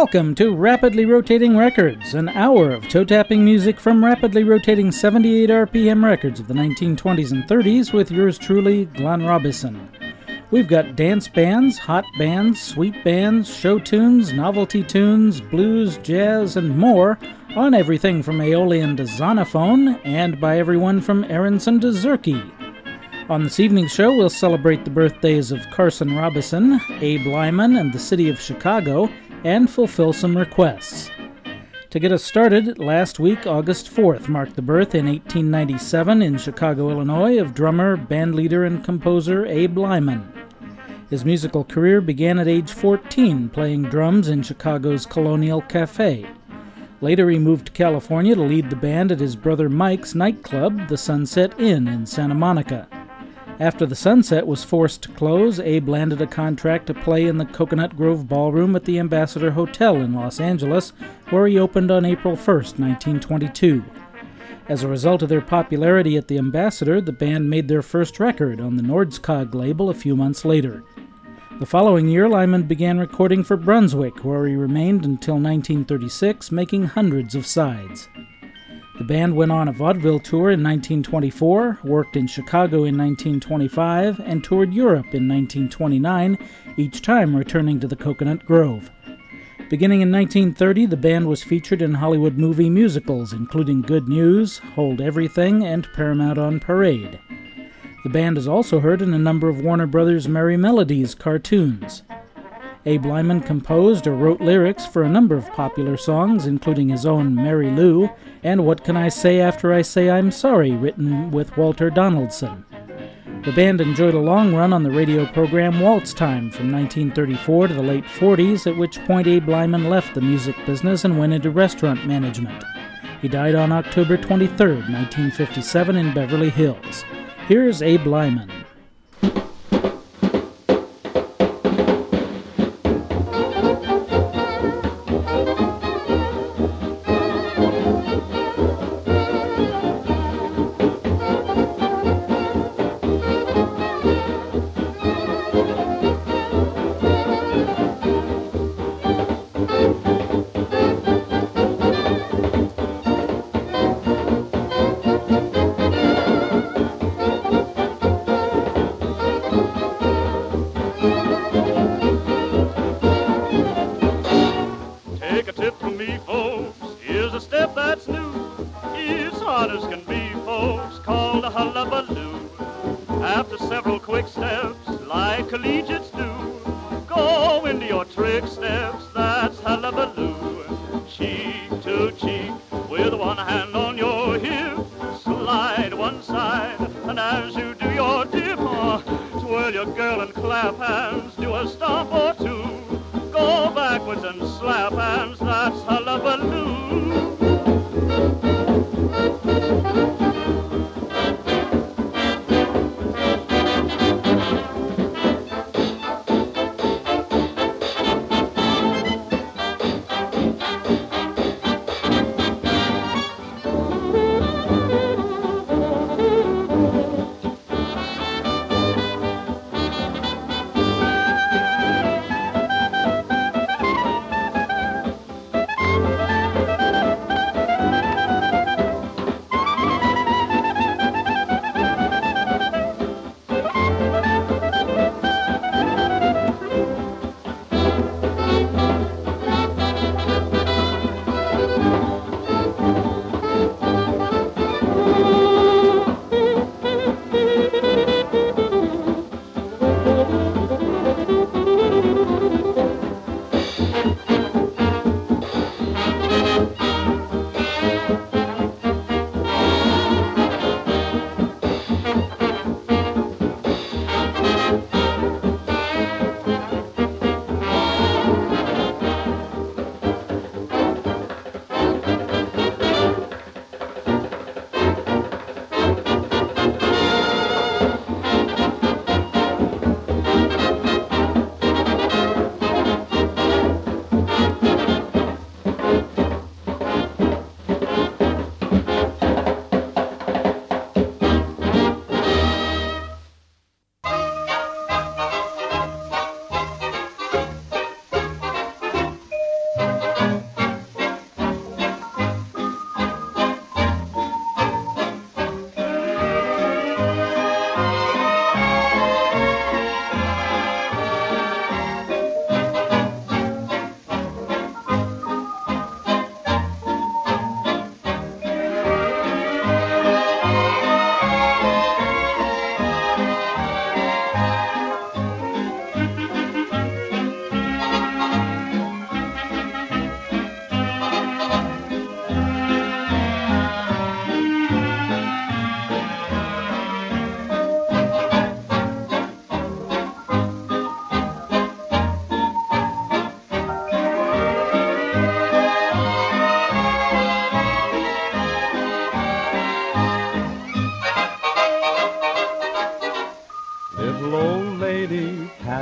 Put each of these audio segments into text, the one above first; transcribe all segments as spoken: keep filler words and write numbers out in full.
Welcome to Rapidly Rotating Records, an hour of toe-tapping music from rapidly rotating seventy-eight R P M records of the nineteen twenties and thirties with yours truly, Glenn Robison. We've got dance bands, hot bands, sweet bands, show tunes, novelty tunes, blues, jazz, and more on everything from Aeolian to Zonophone, and by everyone from Aronson to Zurke. On this evening's show, we'll celebrate the birthdays of Carson Robison, Abe Lyman, and the city of Chicago, and fulfill some requests. To get us started, last week, August fourth, marked the birth in eighteen ninety-seven in Chicago, Illinois, of drummer, bandleader, and composer Abe Lyman. His musical career began at age fourteen, playing drums in Chicago's Colonial Cafe. Later, he moved to California to lead the band at his brother Mike's nightclub, the Sunset Inn in Santa Monica. After the Sunset was forced to close, Abe landed a contract to play in the Coconut Grove Ballroom at the Ambassador Hotel in Los Angeles, where he opened on April first, nineteen twenty-two. As a result of their popularity at the Ambassador, the band made their first record on the Nordskog label a few months later. The following year, Lyman began recording for Brunswick, where he remained until nineteen thirty-six, making hundreds of sides. The band went on a vaudeville tour in nineteen twenty-four, worked in Chicago in nineteen twenty-five, and toured Europe in nineteen twenty-nine, each time returning to the Coconut Grove. Beginning in nineteen thirty, the band was featured in Hollywood movie musicals, including Good News, Hold Everything, and Paramount on Parade. The band is also heard in a number of Warner Brothers' Merry Melodies cartoons. Abe Lyman composed or wrote lyrics for a number of popular songs, including his own Mary Lou and What Can I Say After I Say I'm Sorry, written with Walter Donaldson. The band enjoyed a long run on the radio program Waltz Time from nineteen thirty-four to the late forties, at which point Abe Lyman left the music business and went into restaurant management. He died on October twenty-third, nineteen fifty-seven in Beverly Hills. Here's Abe Lyman.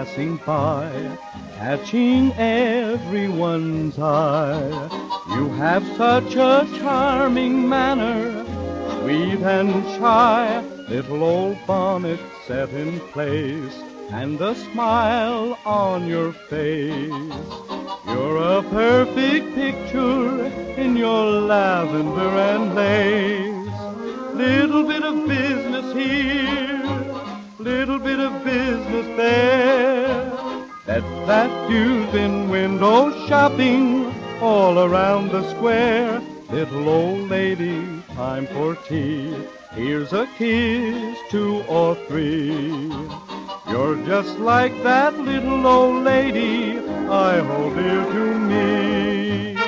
passing by, catching everyone's eye. You have such a charming manner, sweet and shy, little old bonnet set in place, and a smile on your face. You're a perfect picture in your lavender and lace. Little bit of business here, little bit of business there. That's that you've been window shopping all around the square. Little old lady, time for tea. Here's a kiss, two or three. You're just like that little old lady I hold dear to me.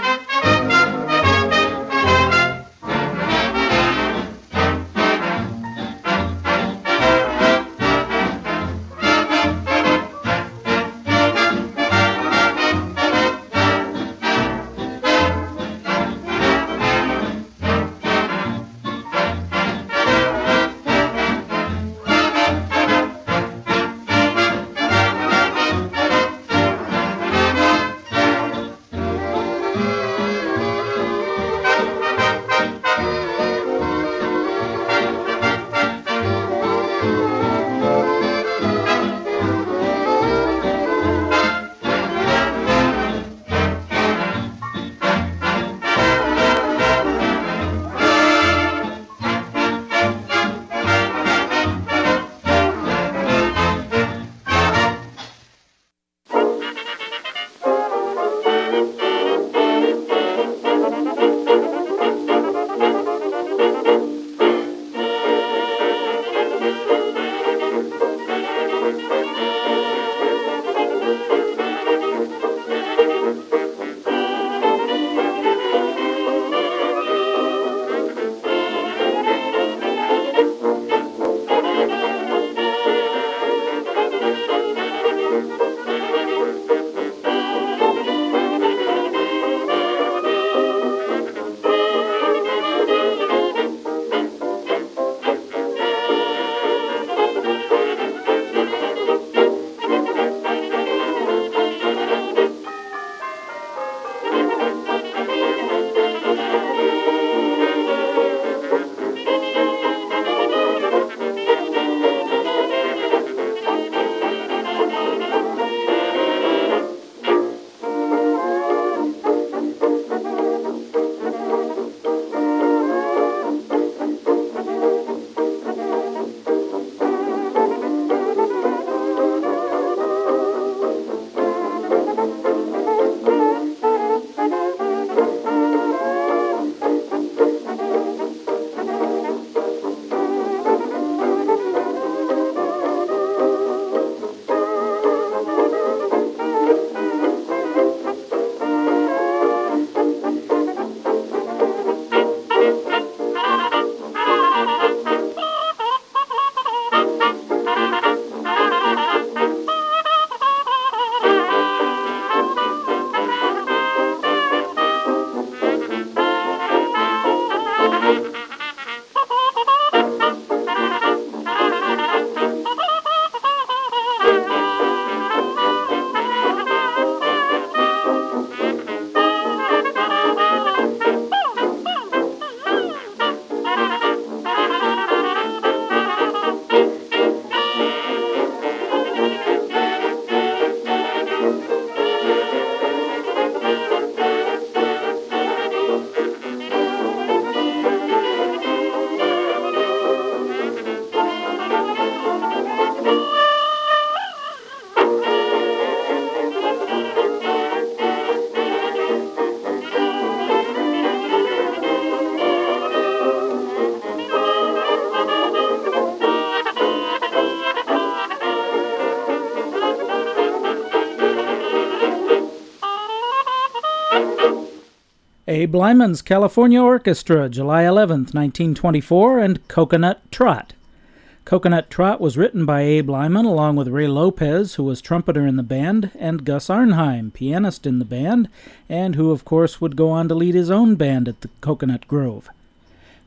Abe Lyman's California Orchestra, July eleventh, nineteen twenty-four, and Coconut Trot. Coconut Trot was written by Abe Lyman along with Ray Lopez, who was trumpeter in the band, and Gus Arnheim, pianist in the band, and who of course would go on to lead his own band at the Coconut Grove.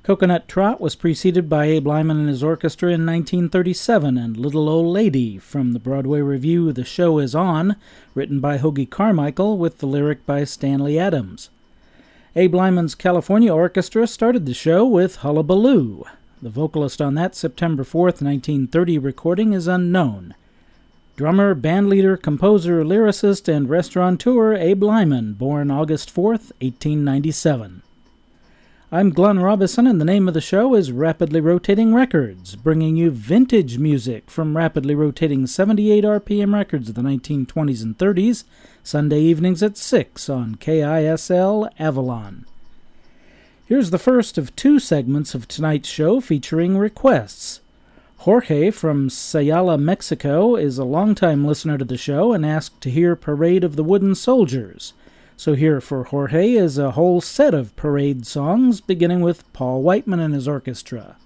Coconut Trot was preceded by Abe Lyman and his orchestra in nineteen thirty-seven, and Little Old Lady from the Broadway review The Show Is On, written by Hoagy Carmichael with the lyric by Stanley Adams. Abe Lyman's California Orchestra started the show with Hullabaloo. The vocalist on that September fourth, nineteen thirty recording is unknown. Drummer, bandleader, composer, lyricist, and restaurateur Abe Lyman, born August fourth, eighteen ninety-seven. I'm Glenn Robison, and the name of the show is Rapidly Rotating Records, bringing you vintage music from rapidly rotating seventy-eight R P M records of the nineteen twenties and thirties, Sunday evenings at six on K I S L Avalon. Here's the first of two segments of tonight's show featuring requests. Jorge from Sayala, Mexico, is a longtime listener to the show and asked to hear Parade of the Wooden Soldiers. So here for Jorge is a whole set of parade songs, beginning with Paul Whiteman and his orchestra.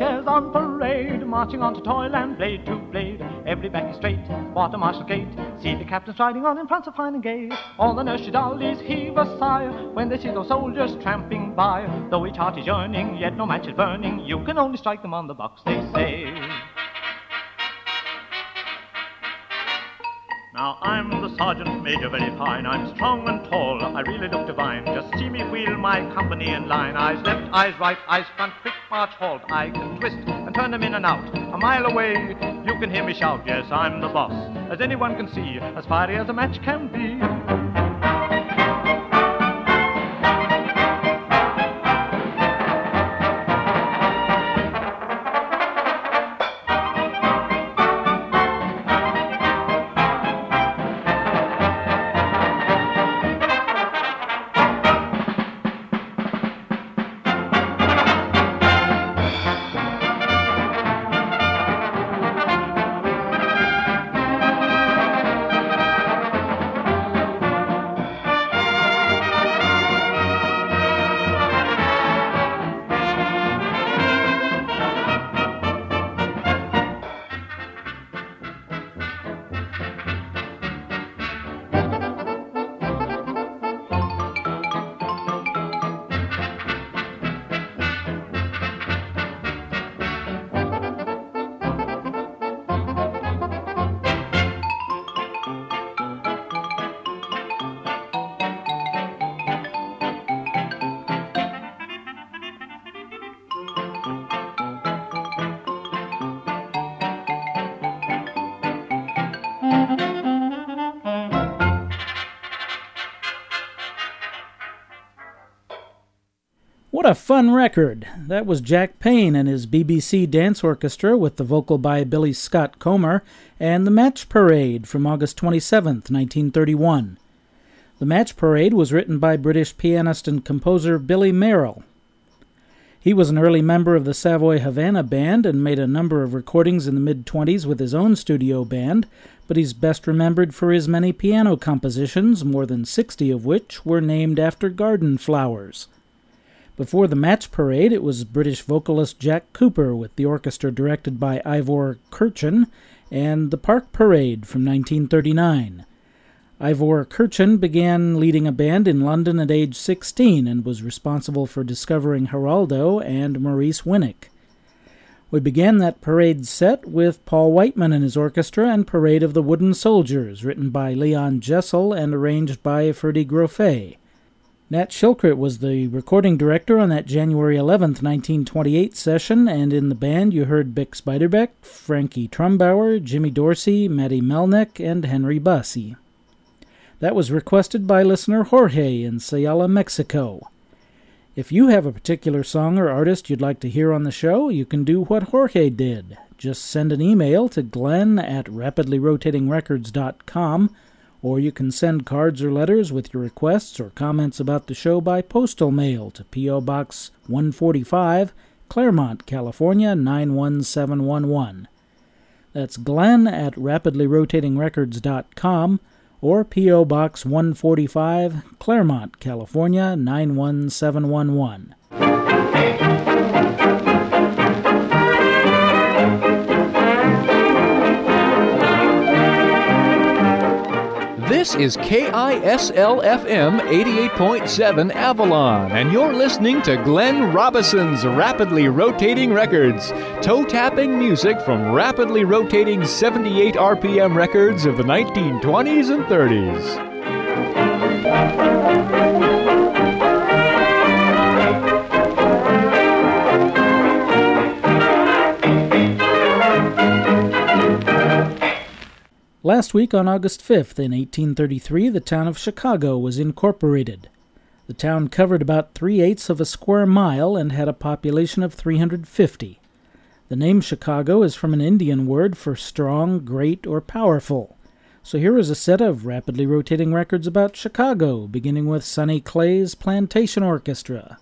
soldiers on parade, marching on to toil and blade to blade. Every back is straight, water marshal gate. See the captains riding on in front so fine and gay. All the nursery dollies heave a sigh when they see those soldiers tramping by. Though each heart is yearning, yet no match is burning. You can only strike them on the box, they say. Now I'm the sergeant major, very fine. I'm strong and tall, I really look divine. Just see me wheel my company in line. Eyes left, eyes right, eyes front, quick march, halt. I can twist and turn them in and out. A mile away, you can hear me shout. Yes, I'm the boss, as anyone can see, as fiery as a match can be. What a fun record! That was Jack Payne and his B B C Dance Orchestra with the vocal by Billy Scott Comer and the Match Parade from August twenty-seventh, nineteen thirty-one. The Match Parade was written by British pianist and composer Billy Merrill. He was an early member of the Savoy Havana Band and made a number of recordings in the mid-twenties with his own studio band, but he's best remembered for his many piano compositions, more than sixty of which were named after garden flowers. Before the Match Parade, it was British vocalist Jack Cooper with the orchestra directed by Ivor Kirchen and the Park Parade from nineteen thirty-nine. Ivor Kirchen began leading a band in London at age sixteen and was responsible for discovering Geraldo and Maurice Winnick. We began that parade set with Paul Whiteman and his orchestra and Parade of the Wooden Soldiers, written by Leon Jessel and arranged by Ferdy Grofé. Nat Shilkret was the recording director on that January eleventh, nineteen twenty-eight session, and in the band you heard Bix Beiderbecke, Frankie Trumbauer, Jimmy Dorsey, Matty Melnick, and Henry Bussey. That was requested by listener Jorge in Sayala, Mexico. If you have a particular song or artist you'd like to hear on the show, you can do what Jorge did. Just send an email to glenn at rapidly rotating records dot com, or you can send cards or letters with your requests or comments about the show by postal mail to P O. Box one forty-five, Claremont, California nine one seven one one. That's Glenn at rapidly rotating records dot com or P O. Box one forty-five, Claremont, California nine one seven one one. This is K I S L F M eighty-eight point seven Avalon, and you're listening to Glenn Robison's Rapidly Rotating Records, toe-tapping music from rapidly rotating seventy-eight R P M records of the nineteen twenties and thirties. Last week on August fifth in eighteen thirty-three, the town of Chicago was incorporated. The town covered about three-eighths of a square mile and had a population of three hundred fifty. The name Chicago is from an Indian word for strong, great, or powerful. So here is a set of rapidly rotating records about Chicago, beginning with Sonny Clay's Plantation Orchestra.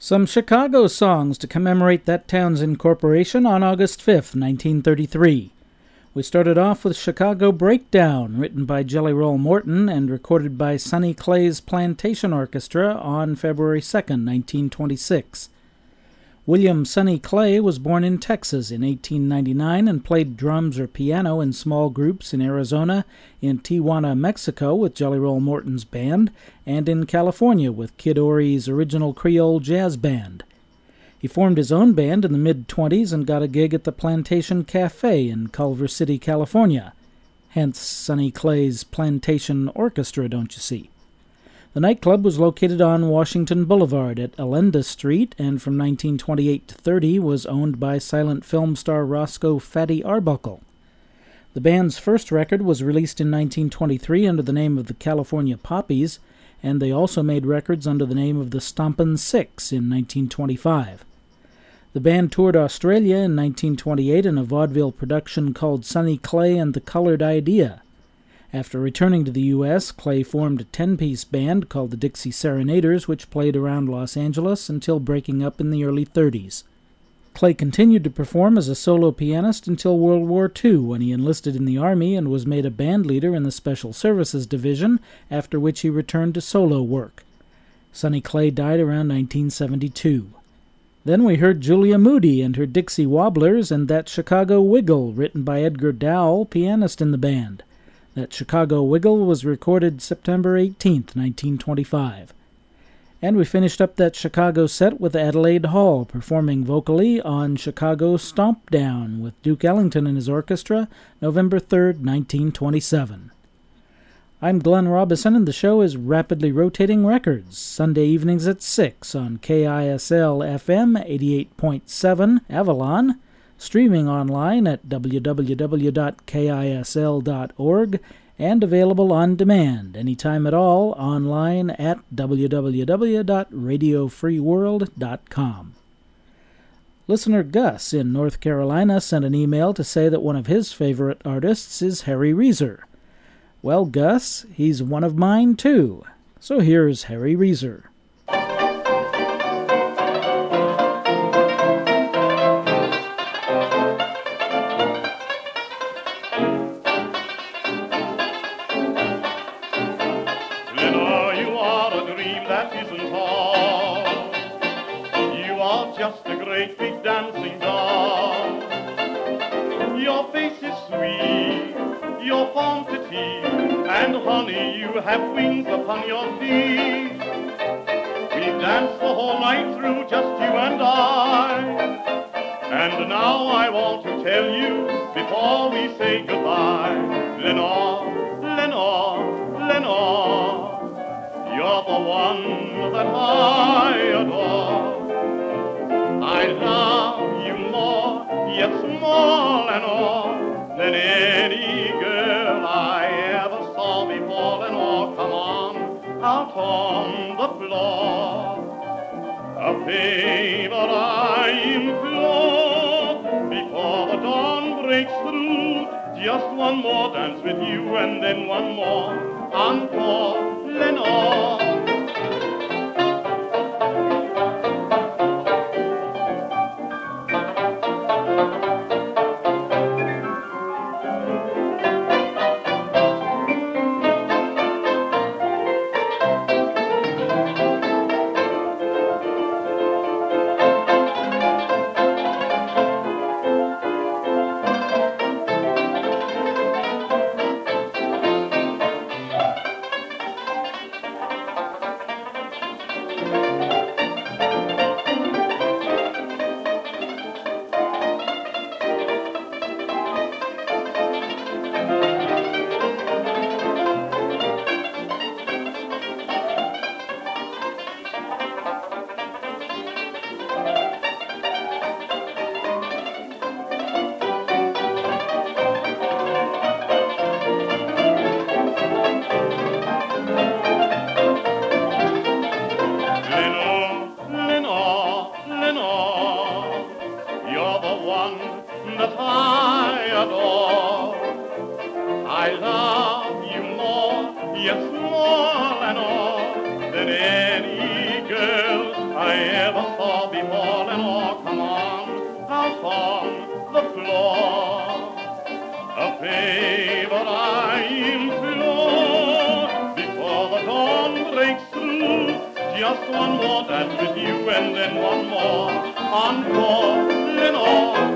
Some Chicago songs to commemorate that town's incorporation on August fifth, nineteen thirty-three. We started off with Chicago Breakdown, written by Jelly Roll Morton and recorded by Sonny Clay's Plantation Orchestra on February second, nineteen twenty-six. William Sonny Clay was born in Texas in eighteen ninety-nine and played drums or piano in small groups in Arizona, in Tijuana, Mexico with Jelly Roll Morton's band, and in California with Kid Ory's Original Creole Jazz Band. He formed his own band in the mid-twenties and got a gig at the Plantation Cafe in Culver City, California. Hence Sonny Clay's Plantation Orchestra, don't you see? The nightclub was located on Washington Boulevard at Allenda Street, and from nineteen twenty-eight to thirty was owned by silent film star Roscoe Fatty Arbuckle. The band's first record was released in nineteen twenty-three under the name of the California Poppies, and they also made records under the name of the Stompin' Six in nineteen twenty-five. The band toured Australia in nineteen twenty-eight in a vaudeville production called Sonny Clay and the Colored Idea. After returning to the U S, Clay formed a ten-piece band called the Dixie Serenaders, which played around Los Angeles until breaking up in the early thirties. Clay continued to perform as a solo pianist until World War Two, when he enlisted in the Army and was made a band leader in the Special Services Division, after which he returned to solo work. Sonny Clay died around nineteen seventy-two. Then we heard Julia Moody and her Dixie Wobblers and That Chicago Wiggle, written by Edgar Dowell, pianist in the band. That Chicago Wiggle was recorded September eighteenth, nineteen twenty-five. And we finished up that Chicago set with Adelaide Hall performing vocally on Chicago Stomp Down with Duke Ellington and his orchestra, November third, nineteen twenty-seven. I'm Glenn Robison, and the show is Rapidly Rotating Records, Sunday evenings at six on K I S L F M eighty-eight point seven Avalon, streaming online at w w w dot k i s l dot org, and available on demand anytime at all online at w w w dot radio free world dot com. Listener Gus in North Carolina sent an email to say that one of his favorite artists is Harry Reeser. Well, Gus, he's one of mine too. So here's Harry Reeser. Just a great big dancing doll. Your face is sweet, your form petite, and honey, you have wings upon your feet. We've danced the whole night through, just you and I. And now I want to tell you, before we say goodbye, Lenore, Lenore, Lenore, you're the one that I adore. I love you more, yes, more and more than any girl I ever saw before. Lenore, come on, out on the floor. A favor I implore, before the dawn breaks through. Just one more dance with you, and then one more encore, Lenore. I I ever saw before. And oh, come on, out on the floor. A favor I implore before the dawn breaks through. Just one more dance with you and then one more encore, Lenore.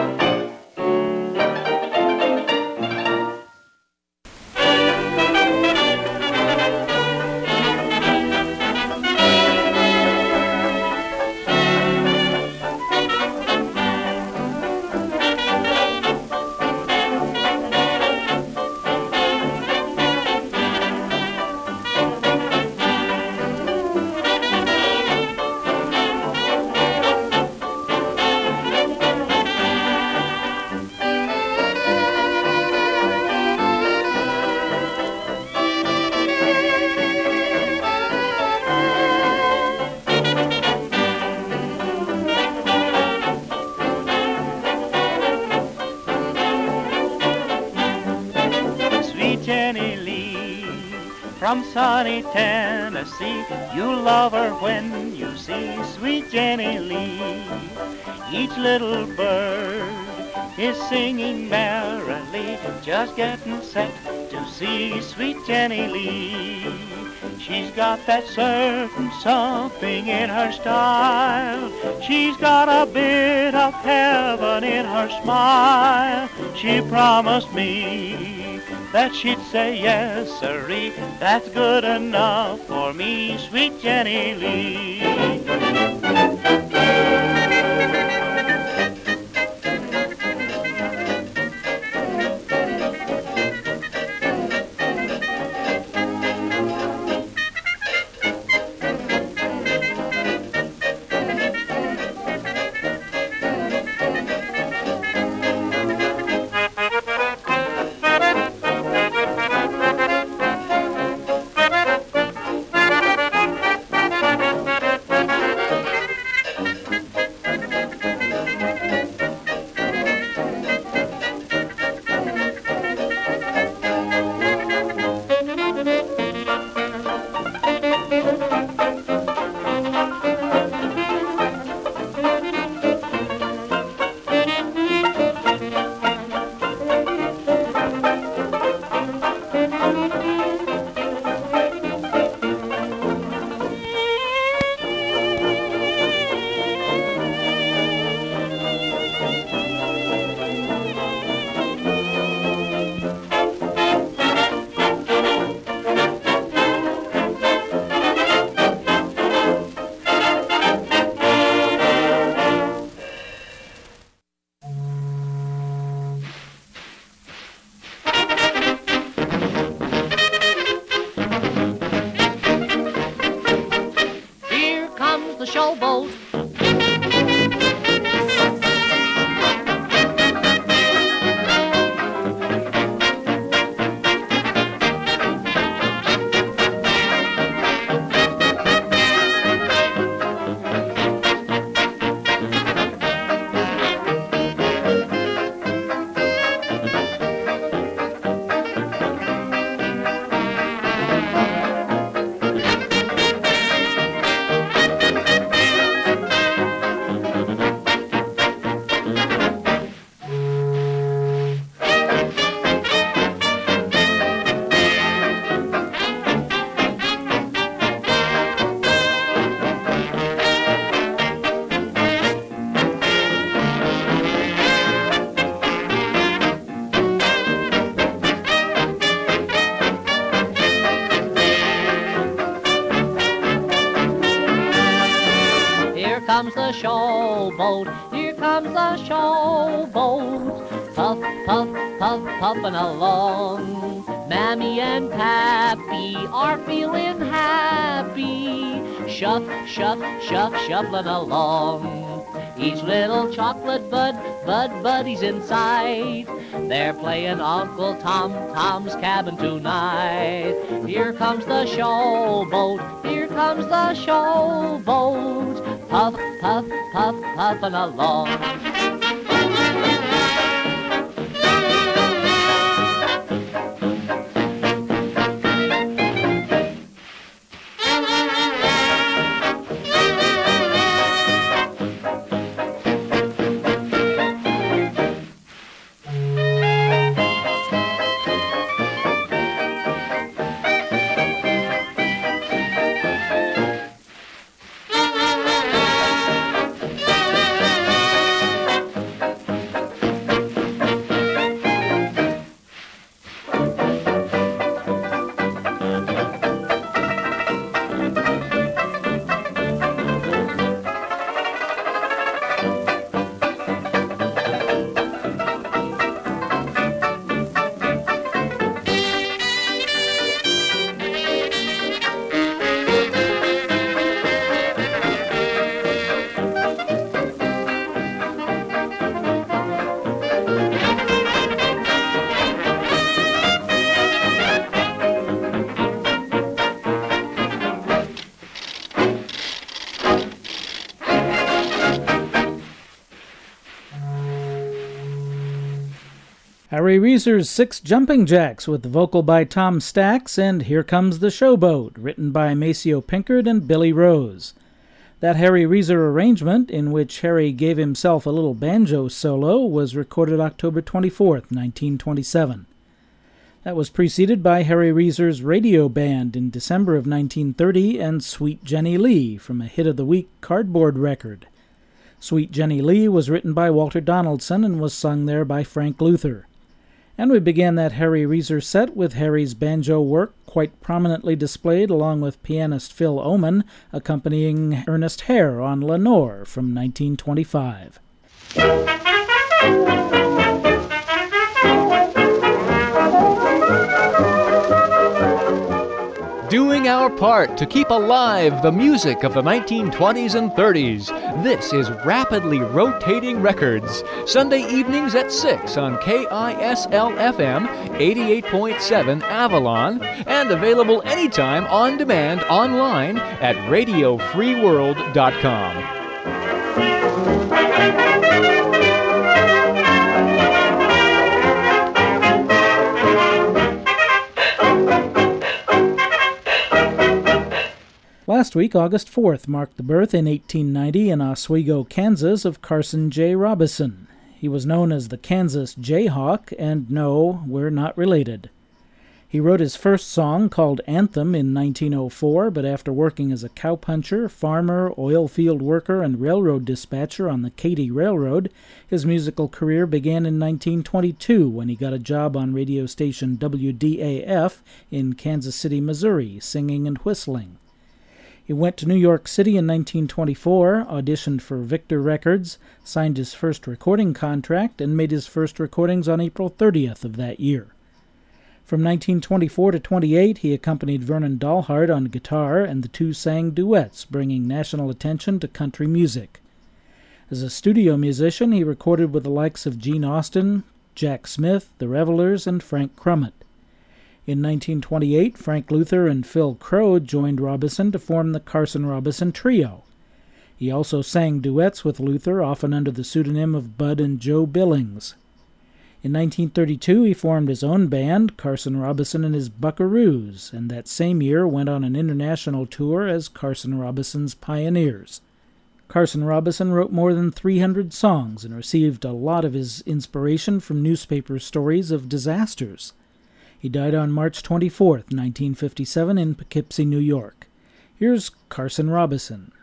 From sunny Tennessee, you'll love her when you see sweet Jenny Lee. Each little bird is singing merrily, just getting set to see sweet Jenny Lee. She's got that certain something in her style. She's got a bit of heaven in her smile. She promised me that she'd say yes, sirree, that's good enough for me, sweet Jenny Lee. comes the showboat, here comes the showboat. Puff, puff, puff, puffing along. Mammy and Pappy are feeling happy. Shuff, shuff, shuff, shuffling along. Each little chocolate bud, bud buddies in sight. They're playing Uncle Tom Tom's Cabin tonight. Here comes the showboat, here comes the showboat. Puff, puff, puff, puffing along. Harry Reeser's Six Jumping Jacks with the vocal by Tom Stax and Here Comes the Showboat, written by Maceo Pinkard and Billy Rose. That Harry Reeser arrangement, in which Harry gave himself a little banjo solo, was recorded October twenty-fourth, nineteen twenty-seven. That was preceded by Harry Reeser's Radio Band in December of nineteen thirty and Sweet Jenny Lee from a Hit of the Week cardboard record. Sweet Jenny Lee was written by Walter Donaldson and was sung there by Frank Luther. And we began that Harry Reeser set with Harry's banjo work quite prominently displayed along with pianist Phil Oman accompanying Ernest Hare on Lenore from nineteen twenty-five. Doing our part to keep alive the music of the nineteen twenties and thirties. This is Rapidly Rotating Records, Sunday evenings at six on K I S L F M eighty-eight point seven Avalon, and available anytime on demand online at radio free world dot com. Last week, August fourth, marked the birth in eighteen ninety in Oswego, Kansas, of Carson J. Robison. He was known as the Kansas Jayhawk, and no, we're not related. He wrote his first song, called Anthem, in nineteen oh four, but after working as a cowpuncher, farmer, oil field worker, and railroad dispatcher on the Katy Railroad, his musical career began in nineteen twenty-two when he got a job on radio station W D A F in Kansas City, Missouri, singing and whistling. He went to New York City in nineteen twenty-four, auditioned for Victor Records, signed his first recording contract, and made his first recordings on April thirtieth of that year. From nineteen twenty-four to twenty-eight, he accompanied Vernon Dalhart on guitar, and the two sang duets, bringing national attention to country music. As a studio musician, he recorded with the likes of Gene Austin, Jack Smith, the Revelers, and Frank Crummett. In nineteen twenty-eight, Frank Luther and Phil Crow joined Robison to form the Carson Robison Trio. He also sang duets with Luther, often under the pseudonym of Bud and Joe Billings. In nineteen thirty-two, he formed his own band, Carson Robison and his Buckaroos, and that same year went on an international tour as Carson Robison's Pioneers. Carson Robison wrote more than three hundred songs and received a lot of his inspiration from newspaper stories of disasters. He died on March twenty-fourth, nineteen fifty-seven, in Poughkeepsie, New York. Here's Carson Robison.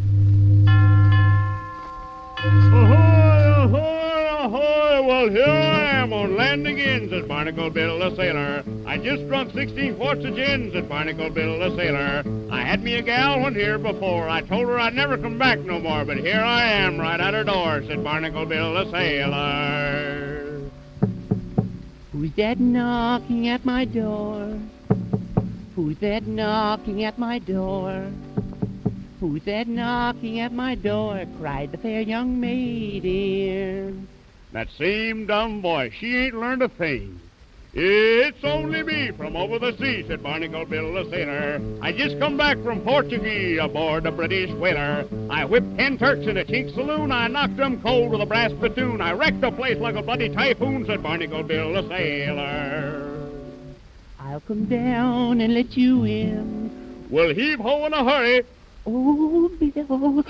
Ahoy, ahoy, ahoy, well here I am on land again, says Barnacle Bill the sailor. I just drunk sixteen quarts of gin, said Barnacle Bill the sailor. I had me a gal one here before, I told her I'd never come back no more, but here I am right at her door, said Barnacle Bill the sailor. Who's that knocking at my door? Who's that knocking at my door? Who's that knocking at my door? Cried the fair young maiden. That same dumb voice, she ain't learned a thing. It's only me from over the sea, said Barnacle Bill the sailor. I just come back from Portuguese aboard a British whaler. I whipped ten Turks in a chink saloon. I knocked them cold with a brass spittoon. I wrecked the place like a bloody typhoon, said Barnacle Bill the sailor. I'll come down and let you in. We'll heave ho in a hurry. Oh, Bill.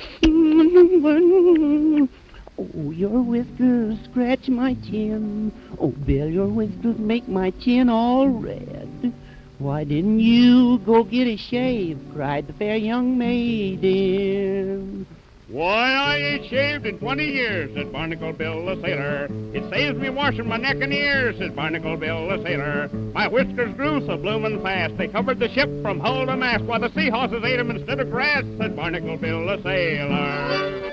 Oh, your whiskers scratch my chin. Oh, Bill, your whiskers make my chin all red. Why didn't you go get a shave? Cried the fair young maiden. Why, I ain't shaved in twenty years, said Barnacle Bill the sailor. It saves me washing my neck and ears, said Barnacle Bill the sailor. My whiskers grew so bloomin' fast, they covered the ship from hull to mast. Why, the sea horses ate 'em instead of grass, said Barnacle Bill the sailor.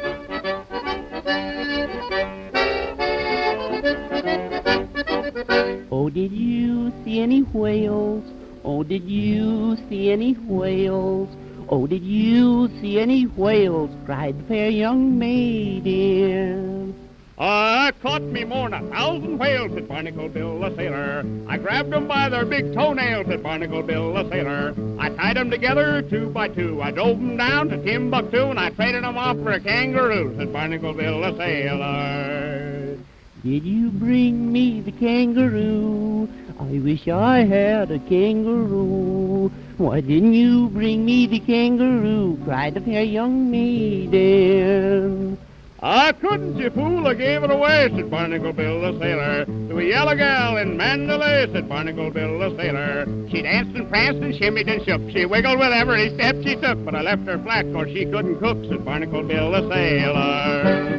Oh, did you see any whales? Oh, did you see any whales? Oh, did you see any whales? Cried the fair young maiden. I caught me more'n a thousand whales, said Barnacle Bill the sailor. I grabbed 'em by their big toenails, said Barnacle Bill the sailor. I tied 'em together two by two. I drove 'em down to Timbuktu, and I traded 'em off for a kangaroo, said Barnacle Bill the sailor. did you bring me the kangaroo? I wish I had a kangaroo. Why didn't you bring me the kangaroo? Cried the fair young maiden. I couldn't, you fool, I gave it away, said Barnacle Bill the sailor. To a yellow gal in Mandalay, said Barnacle Bill the sailor. She danced and pranced and shimmied and shook. She wiggled with every step she took, but I left her flat, cause she couldn't cook, said Barnacle Bill the sailor.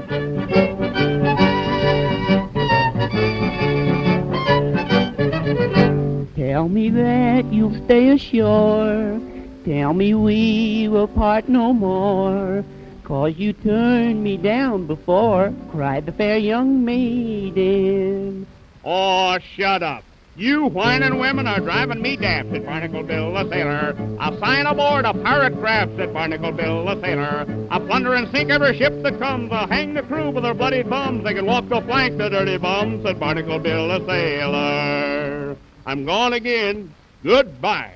Tell me that you'll stay ashore. Tell me we will part no more. Cause you turned me down before, cried the fair young maiden. Oh, shut up. You whining women are driving me daft, said Barnacle Bill the sailor. I'll sign aboard a pirate craft, said Barnacle Bill the sailor. I'll plunder and sink every ship that comes. I'll hang the crew with their bloody bums. They can walk the flank, the dirty bums, said Barnacle Bill the sailor. I'm gone again. Goodbye.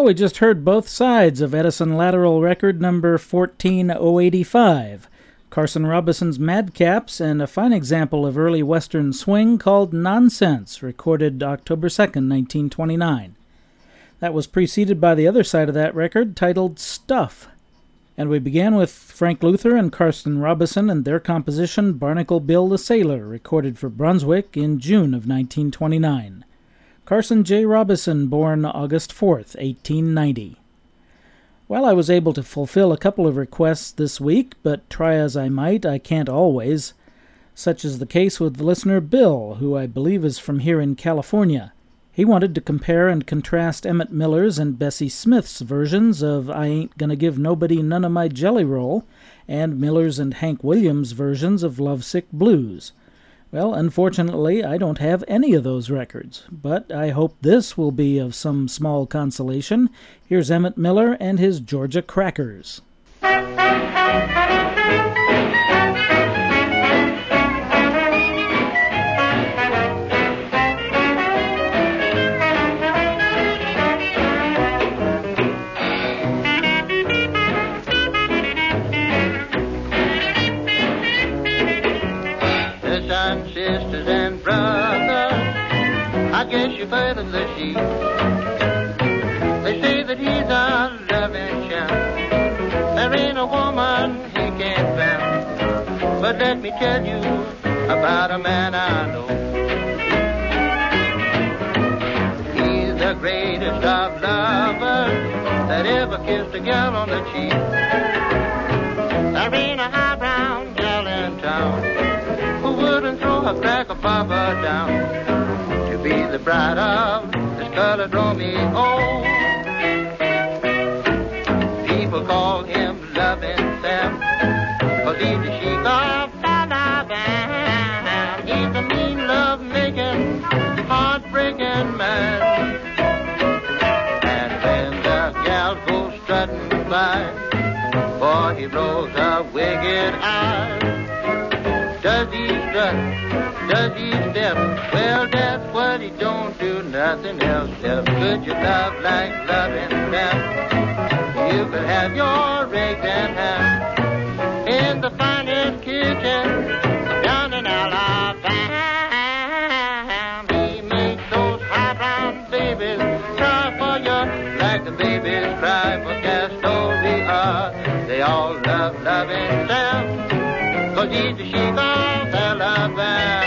we just heard both sides of Edison Lateral record number fourteen oh eighty-five, Carson Robison's Madcaps, and a fine example of early Western swing called Nonsense, recorded October second, nineteen twenty-nine. That was preceded by the other side of that record, titled Stuff. And we began with Frank Luther and Carson Robison and their composition Barnacle Bill the Sailor, recorded for Brunswick in June of nineteen twenty-nine. Carson J. Robison, born August fourth, eighteen ninety. Well, I was able to fulfill a couple of requests this week, but try as I might, I can't always. Such is the case with listener Bill, who I believe is from here in California. He wanted to compare and contrast Emmett Miller's and Bessie Smith's versions of I Ain't Gonna Give Nobody None of My Jelly Roll and Miller's and Hank Williams' versions of Lovesick Blues. Well, unfortunately, I don't have any of those records, but I hope this will be of some small consolation. Here's Emmett Miller and his Georgia Crackers. Sisters and brothers, I guess you've heard of the sheep. They say that he's a loving chap. There ain't a woman he can't found. But let me tell you about a man I know. He's the greatest of lovers that ever kissed a gal on the cheek. There ain't a high brown gal in town who wouldn't throw a crack of Baba down to be the bride of this colored Romeo. People call him Lovin' Sam, 'cause he's the chic of Alabama. He's a mean, love-making, heart-breaking man. And when the gal goes strutting by, boy, he rolls a wicked eye. Does he strut? Does he step? Well, that's what he don't do, nothing else. If could you love like loving them? You could have your eggs and ham in the finest kitchen down in Alabama. He makes those high brown babies cry for you like the babies cry for Castoria. They all love loving them, 'cause he's the sheep of Alabama.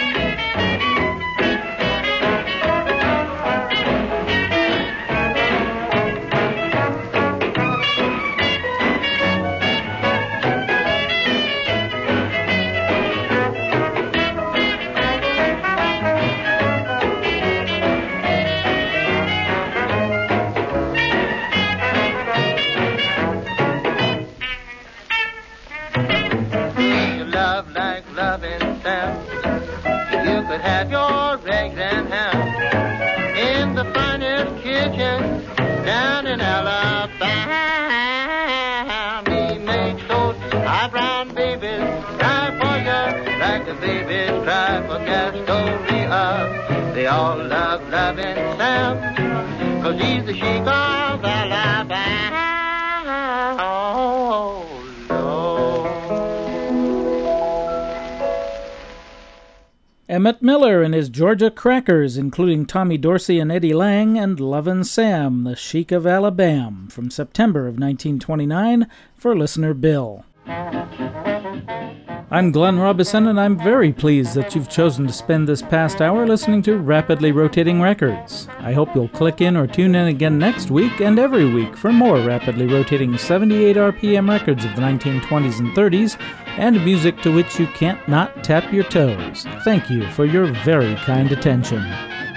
You could have your eggs and ham in the finest kitchen down in Alabama. He makes those high brown babies cry for you like the babies cry for Castoria. They all love loving Sam, 'cause he's the sheik of Alabama. Oh, Emmett Miller and his Georgia Crackers, including Tommy Dorsey and Eddie Lang, and Lovin' Sam, the Sheik of Alabama, from September of nineteen twenty-nine, for listener Bill. I'm Glenn Robison, and I'm very pleased that you've chosen to spend this past hour listening to Rapidly Rotating Records. I hope you'll click in or tune in again next week and every week for more rapidly rotating seventy-eight R P M records of the nineteen twenties and thirties, and music to which you can't not tap your toes. Thank you for your very kind attention.